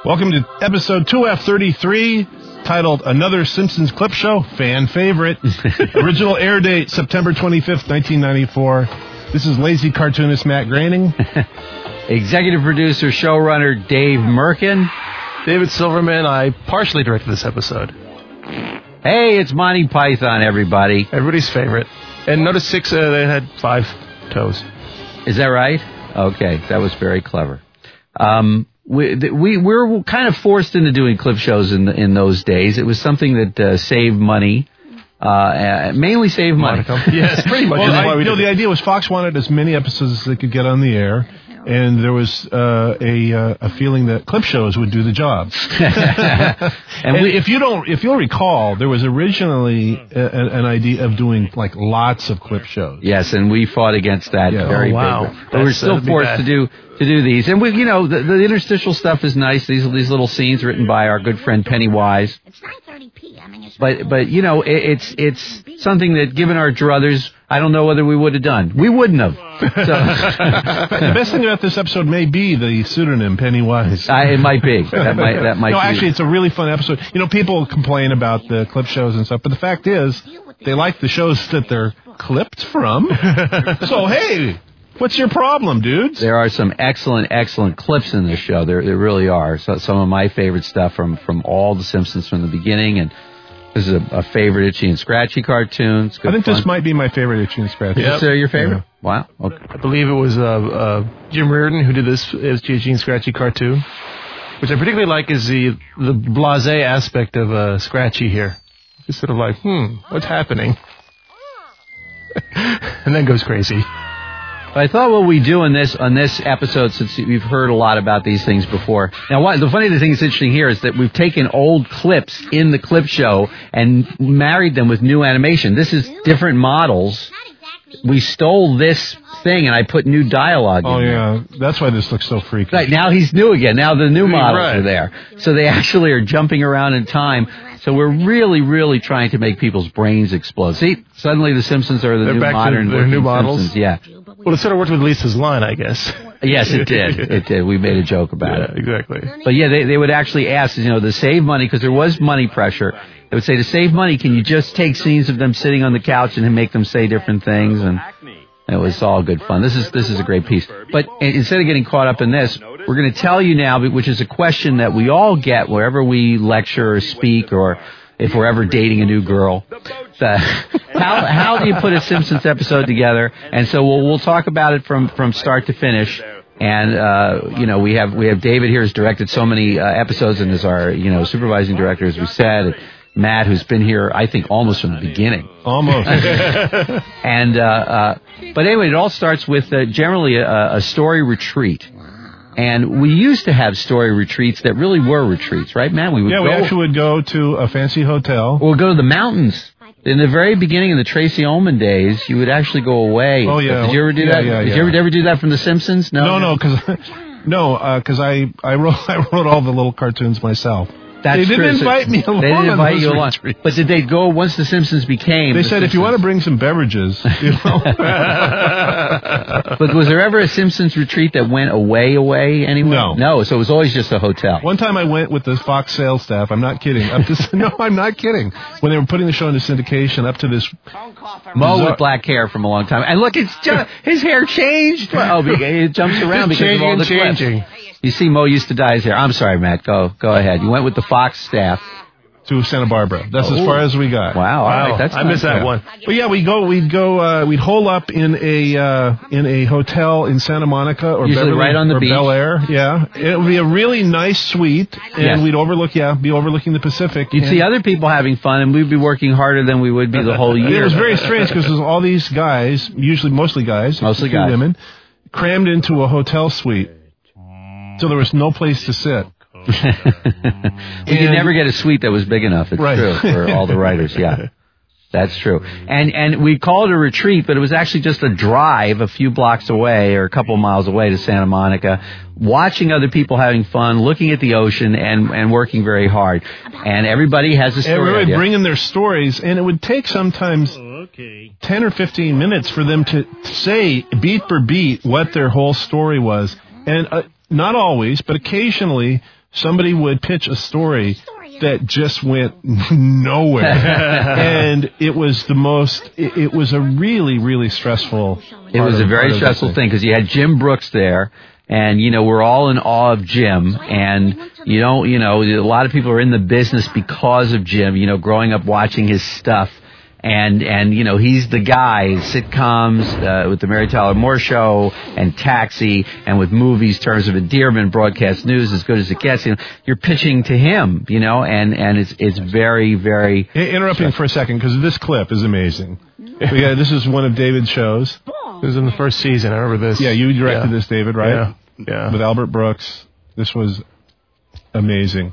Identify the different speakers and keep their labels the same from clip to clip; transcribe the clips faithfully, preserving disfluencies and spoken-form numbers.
Speaker 1: Welcome to episode two F thirty-three, titled Another Simpsons Clip Show, fan favorite. Original air date, September twenty-fifth, nineteen ninety-four. This is lazy cartoonist Matt Groening.
Speaker 2: Executive producer, showrunner Dave Merkin.
Speaker 3: David Silverman. I partially directed this episode.
Speaker 2: Hey, it's Monty Python, everybody.
Speaker 3: Everybody's favorite. And notice six, uh, they had five toes.
Speaker 2: Is that right? Okay, that was very clever. Um, we, we, we're kind of forced into doing clip shows in in those days. It was something that uh, saved money. Uh, mainly saved money.
Speaker 3: Yes, pretty much.
Speaker 1: Well, I,
Speaker 3: we
Speaker 1: you know, the idea was Fox wanted as many episodes as they could get on the air, and there was uh, a uh, a feeling that clip shows would do the job. and and we, if you don't, if you'll recall, there was originally a, an idea of doing like lots of clip shows.
Speaker 2: Yes, and we fought against that
Speaker 1: yeah.
Speaker 2: very
Speaker 3: oh, wow.
Speaker 2: big. But we're still forced to do to do these, and we, you know, the, the interstitial stuff is nice. These these little scenes written by our good friend Pennywise.
Speaker 4: It's nine thirty p.m.
Speaker 2: But but you know, it, it's it's something that, given our druthers, I don't know whether we would have done. We wouldn't have. So.
Speaker 1: The best thing about this episode may be the pseudonym Pennywise.
Speaker 2: I, it might be. That might that might.
Speaker 1: No,
Speaker 2: be.
Speaker 1: actually, it's a really fun episode. You know, people complain about the clip shows and stuff, but the fact is, they like the shows that they're clipped from. So hey. What's your problem, dudes?
Speaker 2: There are some excellent, excellent clips in this show. There, there really are. So, some of my favorite stuff from, from all the Simpsons from the beginning, and this is a, a favorite Itchy and Scratchy cartoon. It's good
Speaker 1: I think
Speaker 2: fun.
Speaker 1: This might be my favorite Itchy and Scratchy.
Speaker 2: Yep. Is this uh, your favorite?
Speaker 1: Yeah.
Speaker 2: Wow. Okay.
Speaker 3: I believe it was uh, uh, Jim Reardon who did this Itchy and Scratchy cartoon, which I particularly like is the the blasé aspect of uh, Scratchy here. Just sort of like, hmm, what's happening? And then goes crazy.
Speaker 2: I thought what we do in this on this episode, since we've heard a lot about these things before. Now, what, the funny thing that's interesting here is that we've taken old clips in the clip show and married them with new animation. This is different models. We stole this thing and I put new dialogue
Speaker 1: oh,
Speaker 2: in
Speaker 1: yeah.
Speaker 2: there.
Speaker 1: That's why this looks so freaky.
Speaker 2: Right, now he's new again. Now the new models
Speaker 3: right.
Speaker 2: are there. So they actually are jumping around in time. So we're really, really trying to make people's brains explode. See, suddenly the Simpsons are the
Speaker 3: They're
Speaker 2: new
Speaker 3: back
Speaker 2: modern
Speaker 3: to their new
Speaker 2: looking
Speaker 3: models.
Speaker 2: Simpsons. Yeah.
Speaker 3: Well, it sort of worked with Lisa's line, I guess.
Speaker 2: Yes, it did. It did. We made a joke about
Speaker 3: yeah,
Speaker 2: it.
Speaker 3: Exactly.
Speaker 2: But yeah, they they would actually ask, you know, to save money, because there was money pressure. They would say, to save money, can you just take scenes of them sitting on the couch and make them say different things? And it was all good fun. This is this is a great piece. But instead of getting caught up in this, we're going to tell you now, which is a question that we all get wherever we lecture or speak, or if we're ever dating a new girl. The, how how do you put a Simpsons episode together? And so we'll we'll talk about it from, from start to finish. And uh, you know, we have we have David here who's directed so many uh, episodes and is our you know supervising director, as we said. Matt, who's been here, I think, almost from the beginning.
Speaker 1: Almost.
Speaker 2: and uh, uh, but anyway, it all starts with uh, generally a, a story retreat. And we used to have story retreats that really were retreats, right, Matt? We would
Speaker 1: yeah,
Speaker 2: go,
Speaker 1: we actually would go to a fancy hotel.
Speaker 2: Or go to the mountains. In the very beginning of the Tracy Ullman days, you would actually go away.
Speaker 1: Oh, yeah.
Speaker 2: Did you ever do
Speaker 1: yeah,
Speaker 2: that?
Speaker 1: Yeah,
Speaker 2: Did
Speaker 1: yeah.
Speaker 2: you ever, ever do that from The Simpsons? No,
Speaker 1: no, no, because no, because I I wrote I wrote all the little cartoons myself.
Speaker 2: That's
Speaker 1: they didn't
Speaker 2: true.
Speaker 1: invite
Speaker 2: so
Speaker 1: me along.
Speaker 2: They didn't invite you along.
Speaker 1: Retreats.
Speaker 2: But did they go once The Simpsons became?
Speaker 1: They
Speaker 2: the
Speaker 1: said
Speaker 2: Simpsons?
Speaker 1: if you want to bring some beverages, you know.
Speaker 2: But was there ever a Simpsons retreat that went away, away anywhere?
Speaker 1: No.
Speaker 2: No, so it was always just a hotel.
Speaker 1: One time I went with the Fox sales staff. I'm not kidding. Up to, no, I'm not kidding. When they were putting the show into syndication, up to this.
Speaker 2: Mo with black hair from a long time. And look, it's just, his hair changed. Oh, it jumps around because of all the clips.
Speaker 3: Changing.
Speaker 2: You see, Mo used to dye his hair. I'm sorry, Matt. Go go ahead. You went with the Fox staff.
Speaker 1: To Santa Barbara. That's
Speaker 2: oh.
Speaker 1: as far as we got.
Speaker 2: Wow. All
Speaker 3: Wow.
Speaker 2: right. That's
Speaker 3: I
Speaker 2: nice.
Speaker 3: missed that
Speaker 1: yeah.
Speaker 3: one.
Speaker 1: But yeah, we go. We'd go. Uh, we'd hole up in a uh, in a hotel in Santa Monica or
Speaker 2: Usually
Speaker 1: Beverly
Speaker 2: right on the
Speaker 1: or
Speaker 2: beach.
Speaker 1: Bel Air. Yeah, it would be a really nice suite, and
Speaker 2: Yes.
Speaker 1: we'd overlook. Yeah, be overlooking the Pacific.
Speaker 2: You'd
Speaker 1: and
Speaker 2: see other people having fun, and we'd be working harder than we would be the whole year.
Speaker 1: It was very strange because all these guys, usually mostly guys,
Speaker 2: Mostly
Speaker 1: a few
Speaker 2: guys.
Speaker 1: women, crammed into a hotel suite, so there was no place to sit.
Speaker 2: We could never get a suite that was big enough. It's
Speaker 1: Right.
Speaker 2: true for all the writers. Yeah, that's true. And and we called it a retreat, but it was actually just a drive a few blocks away or a couple of miles away to Santa Monica, watching other people having fun, looking at the ocean, and and working very hard. And everybody has a story.
Speaker 1: Everybody
Speaker 2: idea.
Speaker 1: bring in their stories, and it would take sometimes ten or fifteen minutes for them to say beat for beat what their whole story was. And uh, not always, but occasionally, somebody would pitch a story that just went nowhere. And it was the most, it, it was a really, really stressful
Speaker 2: It was a very stressful thing because you had Jim Brooks there. And, you know, we're all in awe of Jim. And, you know, you know, a lot of people are in the business because of Jim, you know, growing up watching his stuff. And, and you know, he's the guy, sitcoms uh, with the Mary Tyler Moore Show and Taxi, and with movies, Terms of Endearment, broadcast news, as good as it gets. You know, you're pitching to him, you know, and, and it's it's very, very...
Speaker 1: Interrupting for a second, because this clip is amazing. We got, this is one of David's shows.
Speaker 3: This was in the first season. I remember this.
Speaker 1: Yeah, you directed
Speaker 3: yeah.
Speaker 1: this, David, right?
Speaker 3: Yeah. yeah.
Speaker 1: With Albert Brooks. This was amazing.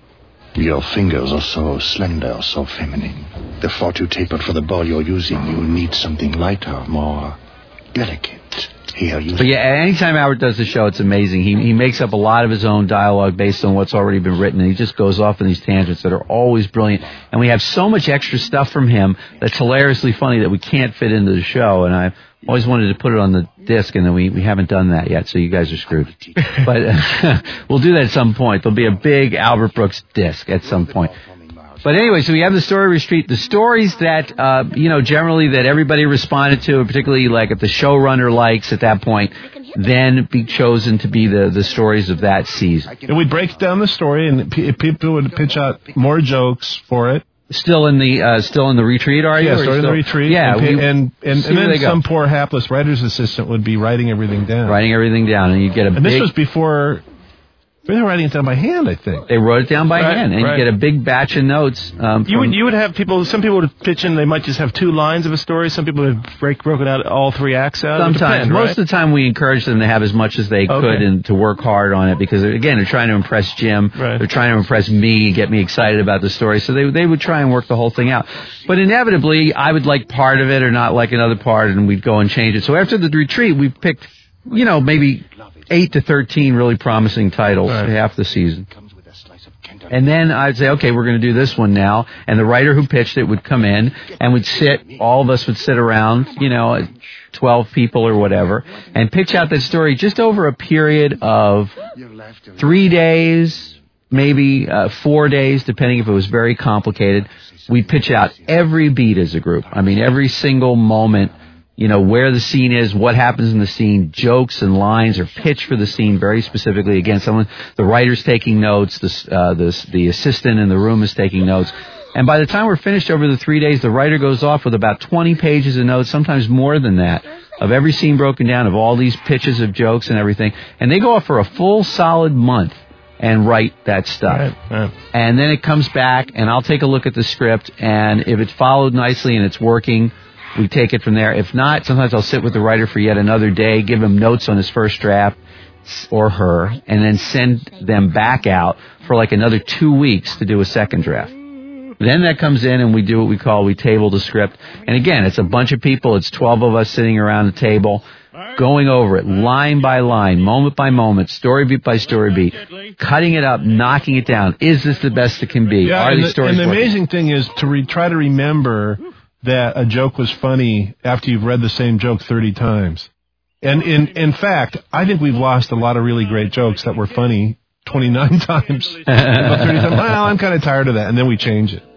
Speaker 4: Your fingers are so slender, so feminine. The far too tapered for the ball you're using. You need something lighter, more delicate. Here, you.
Speaker 2: But yeah, anytime Albert does the show, it's amazing. He he makes up a lot of his own dialogue based on what's already been written, and he just goes off on these tangents that are always brilliant. And we have so much extra stuff from him that's hilariously funny that we can't fit into the show. And I always wanted to put it on the disc, and then we, we haven't done that yet, so you guys are screwed. But uh, we'll do that at some point. There'll be a big Albert Brooks disc at some point. But anyway, so we have the story retreat, the stories that, uh, you know, generally that everybody responded to, particularly like if the showrunner likes at that point, then be chosen to be the, the stories of that season.
Speaker 1: And we'd break down the story, and p- people would pitch out more jokes for it.
Speaker 2: Still in the uh, still in the retreat, are you?
Speaker 1: Yeah, still in the retreat.
Speaker 2: Yeah,
Speaker 1: and,
Speaker 2: we,
Speaker 1: and, and, and then some poor hapless writer's assistant would be writing everything down.
Speaker 2: Writing everything down, and you get a
Speaker 1: and
Speaker 2: big...
Speaker 1: And this was before... They were writing it down by hand, I think.
Speaker 2: They wrote it down by
Speaker 3: right,
Speaker 2: hand, and
Speaker 3: right.
Speaker 2: you get a big batch of notes. Um,
Speaker 3: you would you would have people. Some people would pitch in. They might just have two lines of a story. Some people would break broken out all three acts out.
Speaker 2: Sometimes,
Speaker 3: depend,
Speaker 2: most
Speaker 3: right?
Speaker 2: of the time, we encourage them to have as much as they
Speaker 3: okay.
Speaker 2: could and to work hard on it because again, they're trying to impress Jim.
Speaker 3: Right.
Speaker 2: They're trying to impress me, get me excited about the story. So they they would try and work the whole thing out. But inevitably, I would like part of it or not like another part, and we'd go and change it. So after the retreat, we picked, you know, maybe eight to thirteen really promising titles
Speaker 3: right.
Speaker 2: for half the season. And then I'd say, okay, we're going to do this one now. And the writer who pitched it would come in and would sit, all of us would sit around, you know, twelve people or whatever, and pitch out that story just over a period of three days, maybe uh, four days, depending if it was very complicated. We'd pitch out every beat as a group. I mean, every single moment. You know, where the scene is, what happens in the scene, jokes and lines are pitched for the scene very specifically. Again, someone, the writer's taking notes, the, uh, the, the assistant in the room is taking notes. And by the time we're finished over the three days, the writer goes off with about twenty pages of notes, sometimes more than that, of every scene broken down, of all these pitches of jokes and everything. And they go off for a full solid month and write that stuff.
Speaker 3: Right, right.
Speaker 2: And then it comes back, and I'll take a look at the script, and if it's followed nicely and it's working, we take it from there. If not, sometimes I'll sit with the writer for yet another day, give him notes on his first draft, or her, and then send them back out for like another two weeks to do a second draft. Then that comes in, and we do what we call, we table the script. And again, it's a bunch of people. It's twelve of us sitting around the table, going over it line by line, moment by moment, story beat by story beat, cutting it up, knocking it down. Is this the best it can be?
Speaker 1: Yeah,
Speaker 2: Are
Speaker 1: and
Speaker 2: these
Speaker 1: the,
Speaker 2: stories
Speaker 1: and the
Speaker 2: working?
Speaker 1: amazing thing is to re- try to remember that a joke was funny after you've read the same joke thirty times. And in in fact, I think we've lost a lot of really great jokes that were funny twenty-nine times. About thirty times. Well, I'm kind of tired of that. And then we change it.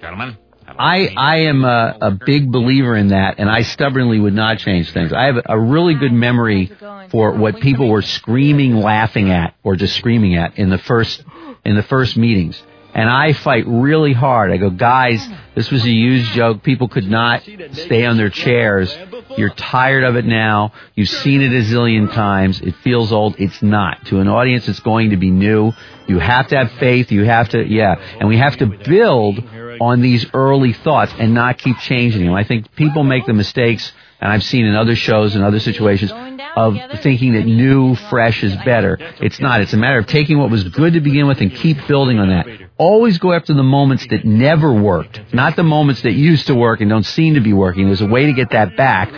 Speaker 2: I, I am a, a big believer in that, and I stubbornly would not change things. I have a really good memory for what people were screaming, laughing at, or just screaming at in the first in the first meetings. And I fight really hard. I go, guys, this was a huge joke. People could not stay on their chairs. You're tired of it now. You've seen it a zillion times. It feels old. It's not. To an audience, it's going to be new. You have to have faith. You have to, yeah. And we have to build on these early thoughts and not keep changing them. I think people make the mistakes, and I've seen in other shows and other situations, of thinking that new, fresh is better. It's not. It's a matter of taking what was good to begin with and keep building on that. Always go after the moments that never worked, not the moments that used to work and don't seem to be working. There's a way to get that back.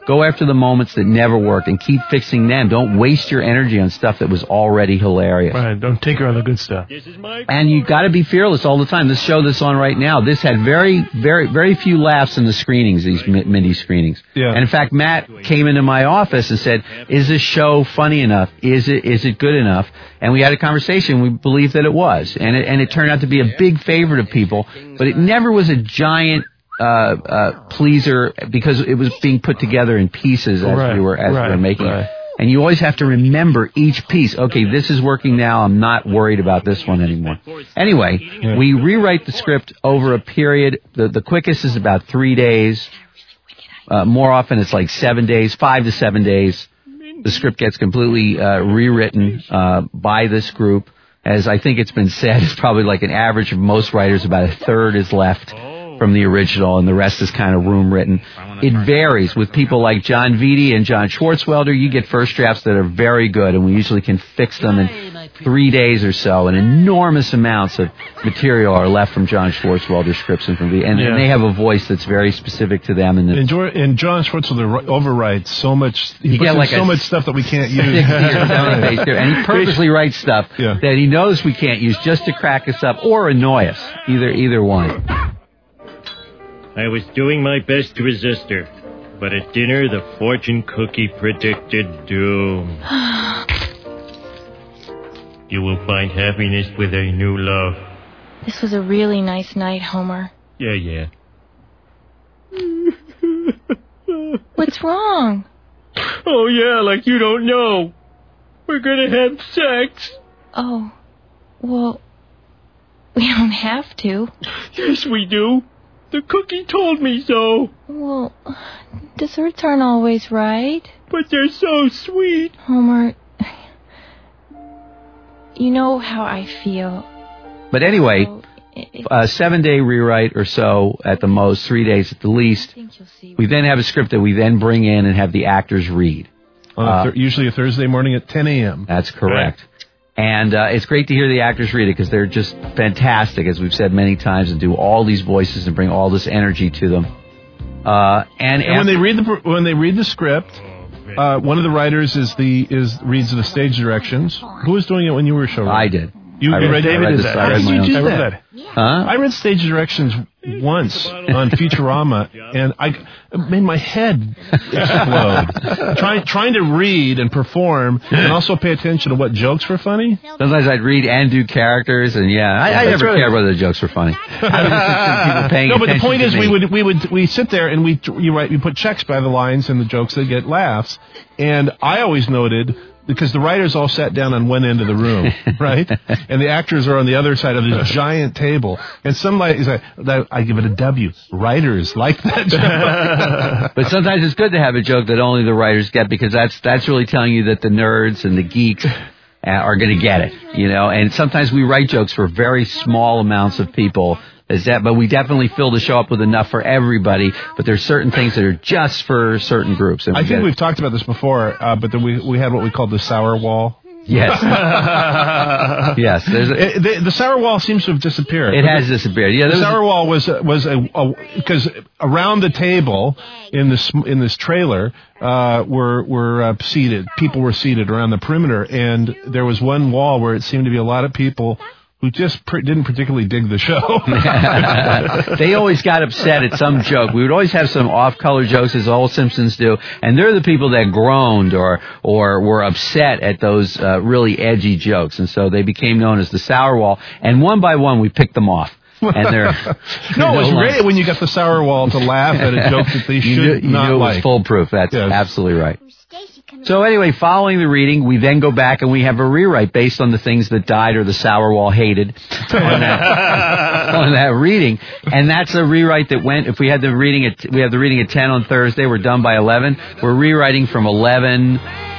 Speaker 2: Go after the moments that never worked and keep fixing them. Don't waste your energy on stuff that was already hilarious.
Speaker 3: Right, don't tinker on the good stuff.
Speaker 2: And you got to be fearless all the time. This show that's on right now, this had very, very, very few laughs in the screenings, these mini screenings.
Speaker 1: Yeah.
Speaker 2: And in fact, Matt came into my office and said, "Is this show funny enough? Is it is it good enough?" And we had a conversation. We believed that it was, and it and it turned out to be a big favorite of people. But it never was a giant uh, uh, pleaser because it was being put together in pieces as
Speaker 3: right,
Speaker 2: we were as
Speaker 3: right,
Speaker 2: we were making
Speaker 3: right.
Speaker 2: it. And you always have to remember each piece. Okay, this is working now. I'm not worried about this one anymore. Anyway, yeah. we rewrite the script over a period. The, the quickest is about three days. Uh, more often, it's like seven days, five to seven days. The script gets completely uh, rewritten uh, by this group. As I think it's been said, it's probably like an average of most writers, about a third is left from the original, and the rest is kind of room written. It varies. With people like John Vitti and John Schwartzwelder, you get first drafts that are very good, and we usually can fix them in three days or so, and enormous amounts of material are left from John Schwartzwelder's scripts, and, from the, and, yeah. and they have a voice that's very specific to them. And, the,
Speaker 1: and, George, and John Schwartzwelder overwrites so much, he
Speaker 2: you
Speaker 1: puts in
Speaker 2: like
Speaker 1: so much stuff that we can't use.
Speaker 2: And he purposely writes stuff
Speaker 1: yeah.
Speaker 2: that he knows we can't use just to crack us up or annoy us, either either one.
Speaker 5: I was doing my best to resist her, but at dinner the fortune cookie predicted doom. You will find happiness with a new love.
Speaker 6: This was a really nice night, Homer.
Speaker 5: Yeah, yeah.
Speaker 6: What's wrong?
Speaker 5: Oh, yeah, like you don't know. We're gonna have sex.
Speaker 6: Oh, well, we don't have to.
Speaker 5: Yes, we do. The cookie told me so.
Speaker 6: Well, desserts aren't always right.
Speaker 5: But they're so sweet.
Speaker 6: Homer, you know how I feel.
Speaker 2: But anyway, a seven-day rewrite or so at the most, three days at the least. We then have a script that we then bring in and have the actors read.
Speaker 1: On a th- uh, usually a Thursday morning at ten a.m.
Speaker 2: That's correct. Right. And uh, it's great to hear the actors read it because they're just fantastic, as we've said many times, and do all these voices and bring all this energy to them. Uh, and,
Speaker 1: and when they read the when they read the script, uh, one of the writers is the is reads the stage directions. Who was doing it when you were showrunner?
Speaker 2: I did.
Speaker 1: You,
Speaker 2: I
Speaker 1: you
Speaker 2: read,
Speaker 1: read David
Speaker 2: I read
Speaker 1: is
Speaker 2: the,
Speaker 1: that?
Speaker 2: I read
Speaker 1: you
Speaker 2: do
Speaker 1: that?
Speaker 2: that? Huh?
Speaker 1: I read stage directions once on Futurama, and I it made my head explode. trying trying to read and perform, and also pay attention to what jokes were funny.
Speaker 2: Sometimes I'd read and do characters, and yeah, I, I never right. cared whether the jokes were funny. I was people
Speaker 1: no, but the point is,
Speaker 2: me.
Speaker 1: we would we would we sit there and we you write you put checks by the lines and the jokes that get laughs, and I always noted. Because the writers all sat down on one end of the room, right? And the actors are on the other side of this giant table. And some like, I give it a W. Writers like that joke.
Speaker 2: But sometimes it's good to have a joke that only the writers get because that's that's really telling you that the nerds and the geeks are going to get it, you know. And sometimes we write jokes for very small amounts of people. Is that, but we definitely fill the show up with enough for everybody. But there's certain things that are just for certain groups. And
Speaker 1: I think we've talked about this before, uh, but then we we had what we called the sour wall.
Speaker 2: Yes. yes. There's a,
Speaker 1: it, the, the sour wall seems to have disappeared.
Speaker 2: It has disappeared. Yeah.
Speaker 1: The sour a, wall was was a because around the table in this in this trailer uh, were were uh, seated. People were seated around the perimeter, and there was one wall where it seemed to be a lot of people who just pr- didn't particularly dig the show.
Speaker 2: They always got upset at some joke. We would always have some off-color jokes, as all Simpsons do, and they're the people that groaned or or were upset at those uh, really edgy jokes, and so they became known as the sour wall. And one by one, we picked them off. And they're
Speaker 1: no, it was no great when you got the sour wall to laugh at a joke that they should
Speaker 2: you knew, you
Speaker 1: not
Speaker 2: knew it
Speaker 1: like.
Speaker 2: was foolproof. That's
Speaker 1: yes.
Speaker 2: absolutely right. So anyway, following the reading, we then go back and we have a rewrite based on the things that died or the sour wall hated on that, on that reading. And that's a rewrite that went, if we had the reading at, we had the reading at ten on Thursday, we're done by eleven. We're rewriting from eleven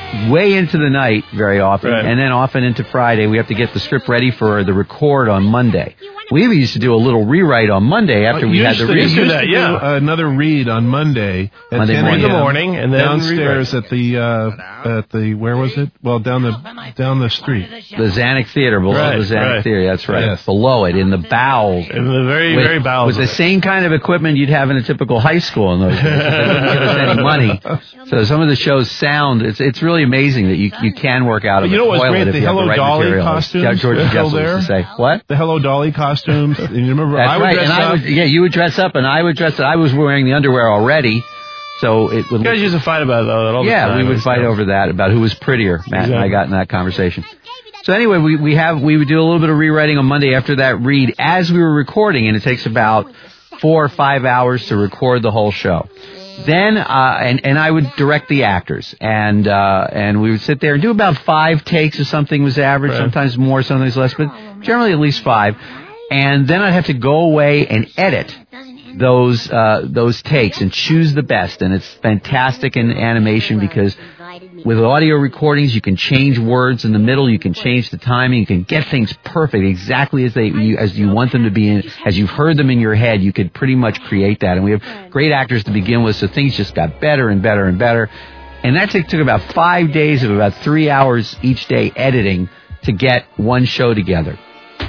Speaker 2: way into the night very often,
Speaker 3: right.
Speaker 2: and then often into Friday. We have to get the script ready for the record on Monday. We even used to do a little rewrite on Monday after
Speaker 1: uh,
Speaker 2: we had the read.
Speaker 1: Used to that, yeah. Do another read on Monday at
Speaker 2: Monday
Speaker 1: ten
Speaker 2: morning.
Speaker 3: in the morning, and then
Speaker 1: downstairs
Speaker 3: rewrite.
Speaker 1: at the uh, at the where was it? Well, down the down the street.
Speaker 2: The Zanuck Theater, below
Speaker 3: right,
Speaker 2: the Zanuck
Speaker 3: right.
Speaker 2: Theater. That's right.
Speaker 1: Yes.
Speaker 2: Below it, in the bowels.
Speaker 3: In the very,
Speaker 2: with,
Speaker 3: very bowels.
Speaker 2: With the same kind of equipment you'd have in a typical high school in those days. They wouldn't give us any money. So some of the shows sound, it's it's really amazing that you you can work out of
Speaker 1: you
Speaker 2: a
Speaker 1: know what's
Speaker 2: toilet
Speaker 1: great?
Speaker 2: if
Speaker 1: The
Speaker 2: you have
Speaker 1: Hello
Speaker 2: the right
Speaker 1: Dolly
Speaker 2: material.
Speaker 1: costumes
Speaker 2: George
Speaker 1: were
Speaker 2: Jessel
Speaker 1: still there?
Speaker 2: used to say, what?
Speaker 1: The Hello Dolly costumes. And you remember?
Speaker 2: That's
Speaker 1: I would
Speaker 2: right.
Speaker 1: dress
Speaker 2: And I
Speaker 1: up.
Speaker 2: would, yeah, you would dress up, and I would dress up. I was wearing the underwear already, so it would.
Speaker 3: You guys used to fight about that all the
Speaker 2: yeah,
Speaker 3: time.
Speaker 2: we would fight over that about who was prettier. Matt
Speaker 3: exactly.
Speaker 2: and I got in that conversation. So anyway, we we have we would do a little bit of rewriting on Monday after that read as we were recording, and it takes about four or five hours to record the whole show. Then, uh, and, and I would direct the actors, and, uh, and we would sit there and do about five takes or something was average,
Speaker 3: right.
Speaker 2: sometimes more, sometimes less, but generally at least five. And then I'd have to go away and edit those, uh, those takes and choose the best. And it's fantastic in animation because with audio recordings, you can change words in the middle, you can change the timing, you can get things perfect exactly as they you, as you want them to be, in, as you've heard them in your head. You could pretty much create that, and we have great actors to begin with, so things just got better and better and better. And that took, took about five days of about three hours each day editing to get one show together.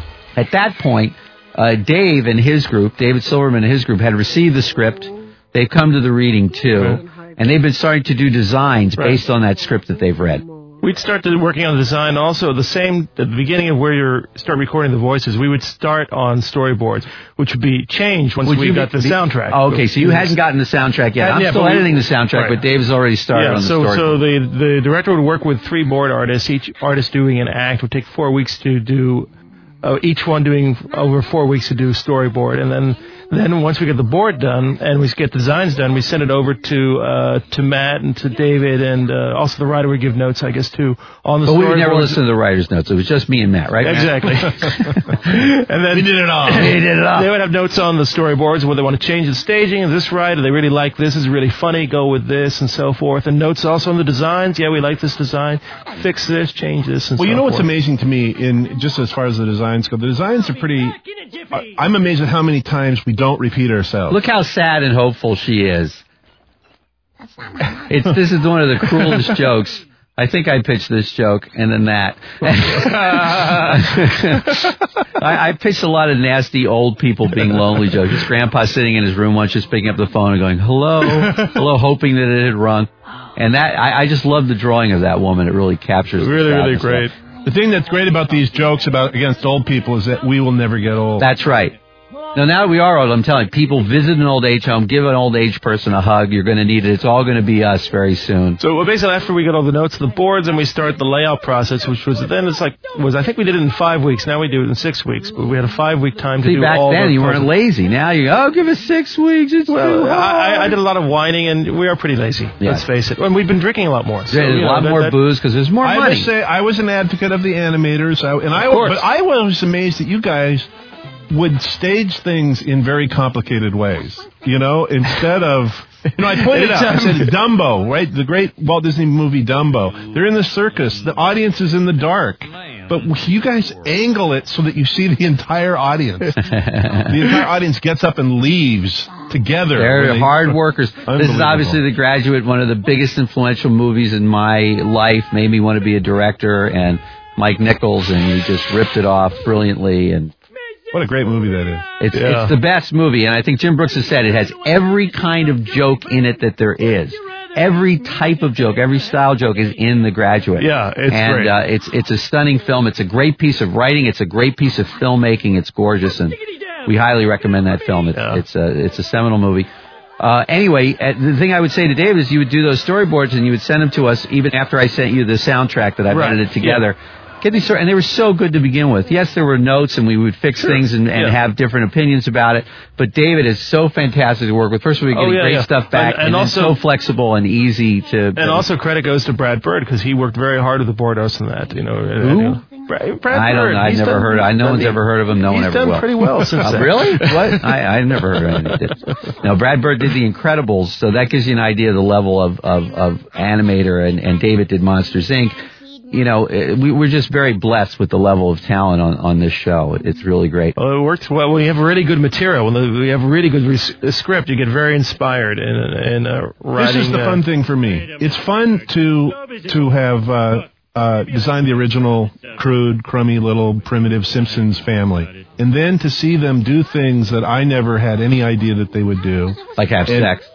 Speaker 2: At that point, uh, Dave and his group, David Silverman and his group, had received the script. They've come to the reading too.
Speaker 3: Right.
Speaker 2: And they've been starting to do designs
Speaker 3: Right.
Speaker 2: based on that script that they've read.
Speaker 3: We'd start to working on the design also the same at the beginning of where you start recording the voices. We would start on storyboards, which would be changed once
Speaker 2: Would
Speaker 3: we
Speaker 2: you
Speaker 3: got
Speaker 2: be,
Speaker 3: the soundtrack.
Speaker 2: Oh, okay, so you hadn't gotten the soundtrack yet. I'm
Speaker 3: yeah,
Speaker 2: still
Speaker 3: but we-
Speaker 2: editing the soundtrack,
Speaker 3: right.
Speaker 2: but Dave's already started
Speaker 3: Yeah,
Speaker 2: on the
Speaker 3: so
Speaker 2: storyboard.
Speaker 3: so the the director would work with three board artists. Each artist doing an act would take four weeks to do. Uh, each one doing over four weeks to do storyboard, and then then once we get the board done and we get designs done, we send it over to uh, to Matt and to David, and uh, also the writer would give notes, I guess, too on the
Speaker 2: but
Speaker 3: storyboard.
Speaker 2: we would never listen to the writer's notes. It was just me and Matt, right? Matt?
Speaker 3: Exactly. And then
Speaker 1: We did it all.
Speaker 2: We did it all.
Speaker 3: They would have notes on the storyboards where they want to change the staging. Is this right? Do they really like this? Is it really funny? Go with this and so forth. And notes also on the designs. Yeah, we like this design. Fix this, change this, and
Speaker 1: Well,
Speaker 3: so
Speaker 1: you know what's
Speaker 3: forth.
Speaker 1: amazing to me, in just as far as the designs go, the designs are pretty. I- I'm amazed at how many times we don't repeat ourselves.
Speaker 2: Look how sad and hopeful she is. It's this is one of the cruelest jokes. I think I pitched this joke and then that. I, I pitched a lot of nasty old people being lonely jokes. This grandpa sitting in his room once, just picking up the phone and going, hello, hello, hoping that it had rung. And that I, I just love the drawing of that woman. It really captures the
Speaker 3: Really, really
Speaker 2: sadness.
Speaker 3: great.
Speaker 1: The thing that's great about these jokes about against old people is that we will never get old.
Speaker 2: That's right. Now, now that we are old, I'm telling you, people visit an old age home, give an old age person a hug. You're going to need it. It's all going to be us very soon.
Speaker 3: So well, basically, after we get all the notes of the boards and we start the layout process, which was then it's like was I think we did it in five weeks. Now we do it in six weeks, but we had a five week time to
Speaker 2: See,
Speaker 3: do
Speaker 2: back
Speaker 3: all.
Speaker 2: then
Speaker 3: the
Speaker 2: you weren't
Speaker 3: puzzles.
Speaker 2: lazy. Now you go, oh, give us six weeks. It's too
Speaker 3: Well,
Speaker 2: hard.
Speaker 3: I, I did a lot of whining, and we are pretty lazy.
Speaker 2: Yeah.
Speaker 3: Let's face it. And we've been drinking a lot more. So,
Speaker 2: There's
Speaker 3: you
Speaker 2: a
Speaker 3: know,
Speaker 2: lot
Speaker 3: that-
Speaker 2: more
Speaker 3: that-
Speaker 2: booze because there's more
Speaker 1: I
Speaker 2: money.
Speaker 1: must say, I was an advocate of the animators, I, and I
Speaker 3: Of course.
Speaker 1: but I was amazed that you guys would stage things in very complicated ways. You know, instead of, you know, I pointed out, I said Dumbo, right? The great Walt Disney movie Dumbo. They're in the circus. The audience is in the dark. But you guys angle it so that you see the entire audience. The entire audience gets up and leaves together.
Speaker 2: They're
Speaker 1: when they-
Speaker 2: hard workers. This is
Speaker 1: Unbelievable.
Speaker 2: obviously The Graduate, one of the biggest influential movies in my life. Made me want to be a director, and Mike Nichols, and you just ripped it off brilliantly. And
Speaker 1: What a great movie that is.
Speaker 2: It's,
Speaker 3: Yeah.
Speaker 2: it's the best movie, and I think Jim Brooks has said it has every kind of joke in it that there is. Every type of joke, every style joke is in The Graduate.
Speaker 3: Yeah, it's
Speaker 2: and,
Speaker 3: great.
Speaker 2: Uh, it's it's a stunning film. It's a great piece of writing. It's a great piece of filmmaking. It's gorgeous, and we highly recommend that film. It's
Speaker 3: Yeah.
Speaker 2: it's a it's a seminal movie. Uh, anyway, uh, the thing I would say to Dave is you would do those storyboards and you would send them to us even after I sent you the soundtrack that I've
Speaker 3: Right,
Speaker 2: edited together. Get these stories, and they were so good to begin with. Yes, there were notes, and we would fix
Speaker 3: Sure.
Speaker 2: things and, and
Speaker 3: Yeah.
Speaker 2: have different opinions about it. But David is so fantastic to work with. First of all, we're
Speaker 3: Oh,
Speaker 2: getting
Speaker 3: yeah,
Speaker 2: great
Speaker 3: yeah.
Speaker 2: stuff back,
Speaker 3: And- and
Speaker 2: and, then
Speaker 3: also-
Speaker 2: so flexible and easy to.
Speaker 3: And also credit goes to Brad Bird because he worked very hard with the board house and that. You know,
Speaker 2: Who?
Speaker 3: Brad, Brad
Speaker 2: I don't know. I've never done, heard. I no one's ever heard of him. No one ever will.
Speaker 3: He's done pretty well since
Speaker 2: uh,
Speaker 3: then.
Speaker 2: Really? What? I, I've never heard of anything. No, Brad Bird did The Incredibles, so that gives you an idea of the level of of, of animator, and, and David did Monsters, Incorporated. You know, we, we're just very blessed with the level of talent on, on this show. It's really great.
Speaker 3: Well, it works well when you have really good material. When we have a really good re- script, you get very inspired in, in uh, writing.
Speaker 1: This is the
Speaker 3: uh,
Speaker 1: fun thing for me. It's fun to to have uh, uh, designed the original crude, crummy, little primitive Simpsons family, and then to see them do things that I never had any idea that they would do,
Speaker 2: like have
Speaker 1: and,
Speaker 2: sex.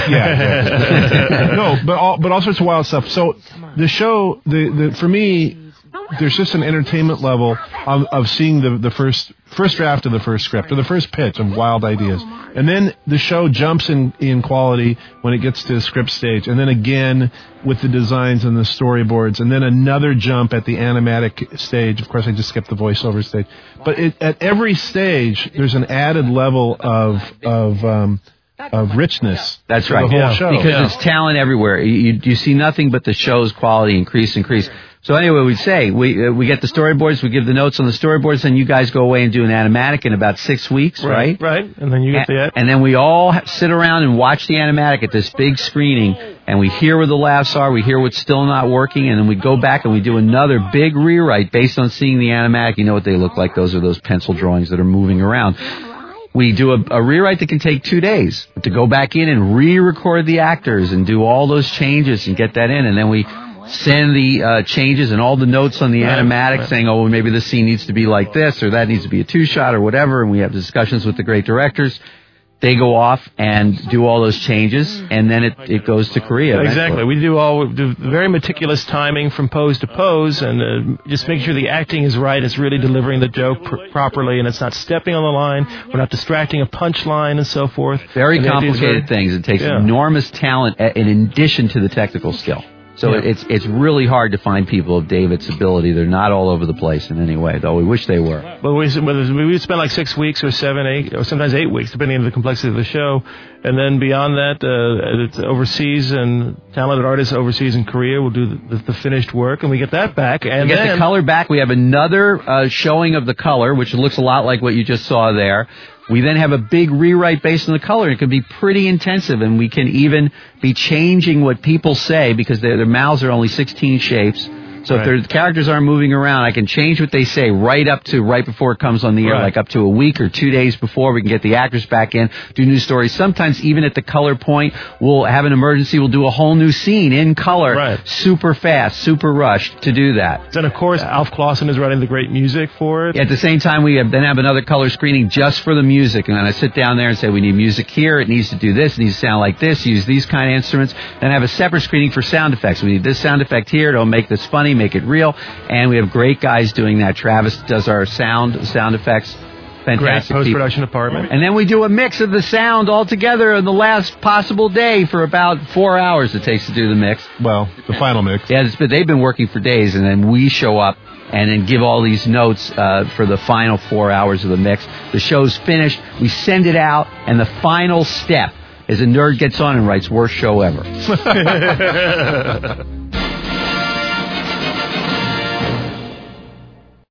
Speaker 1: Yeah, no, but all but all sorts of wild stuff. So the show, the, the for me, there's just an entertainment level of, of seeing the the first first draft of the first script or the first pitch of wild ideas, and then the show jumps in in quality when it gets to the script stage, and then again with the designs and the storyboards, and then another jump at the animatic stage. Of course, I just skipped the voiceover stage, but it, at every stage there's an added level of of um, of richness.
Speaker 2: That's right.
Speaker 1: The whole
Speaker 2: yeah.
Speaker 1: show.
Speaker 2: Because
Speaker 1: yeah.
Speaker 2: it's talent everywhere. You, you, you see nothing but the show's quality increase, increase. So anyway, we'd say we uh, we get the storyboards, we give the notes on the storyboards, then you guys go away and do an animatic in about six weeks, right?
Speaker 3: Right, right. And then you get
Speaker 2: and,
Speaker 3: the...
Speaker 2: And then we all sit around and watch the animatic at this big screening, and we hear where the laughs are, we hear what's still not working, and then we go back and we do another big rewrite based on seeing the animatic. You know what they look like. Those are those pencil drawings that are moving around. We do a, a rewrite that can take two days to go back in and re-record the actors and do all those changes and get that in. And then we send the uh, changes and all the notes on the
Speaker 3: right,
Speaker 2: animatic
Speaker 3: right.
Speaker 2: saying, oh, well, maybe this scene needs to be like this or that needs to be a two-shot or whatever. And we have discussions with the great directors. They go off and do all those changes, and then it, it goes to Korea.
Speaker 3: Exactly. We do all we do very meticulous timing from pose to pose, and uh, just make sure the acting is right. It's really delivering the joke pr- properly, and it's not stepping on the line. We're not distracting a punchline and so forth.
Speaker 2: Very
Speaker 3: and
Speaker 2: complicated
Speaker 3: very,
Speaker 2: things. It takes
Speaker 3: yeah.
Speaker 2: enormous talent in addition to the technical skill. So
Speaker 3: yeah.
Speaker 2: it's it's really hard to find people of David's ability. They're not all over the place in any way, though we wish they were.
Speaker 3: But we we spend like six weeks or seven, eight, or sometimes eight weeks, depending on the complexity of the show. And then beyond that, uh, it's overseas, and talented artists overseas in Korea will do the, the, the finished work, and we get that back. And
Speaker 2: we get
Speaker 3: then,
Speaker 2: the color back. We have another uh, showing of the color, which looks a lot like what you just saw there. We then have a big rewrite based on the color. It can be pretty intensive, and we can even be changing what people say because their, their mouths are only sixteen shapes. So right. if their characters aren't moving around, I can change what they say right up to right before it comes on the air,
Speaker 3: right.
Speaker 2: like up to a week or two days before. We can get the actors back in, do new stories. Sometimes even at the color point, we'll have an emergency. We'll do a whole new scene in color,
Speaker 3: right.
Speaker 2: super fast, super rushed to do that.
Speaker 3: Then, of course, Alf Clausen is writing the great music for it.
Speaker 2: At the same time, we have, then have another color screening just for the music. And then I sit down there and say, we need music here. It needs to do this. It needs to sound like this. Use these kind of instruments. Then I have a separate screening for sound effects. We need this sound effect here. It'll make this funny, make it real. And we have great guys doing that. Travis does our sound sound effects. Fantastic
Speaker 3: Great post-production
Speaker 2: people.
Speaker 3: department.
Speaker 2: And then we do a mix of the sound all together on the last possible day for about four hours it takes to do the mix.
Speaker 1: Well, the final mix.
Speaker 2: Yeah, it's, but they've been working for days, and then we show up and then give all these notes uh, for the final four hours of the mix. The show's finished. We send it out, and the final step is a nerd gets on and writes worst show ever.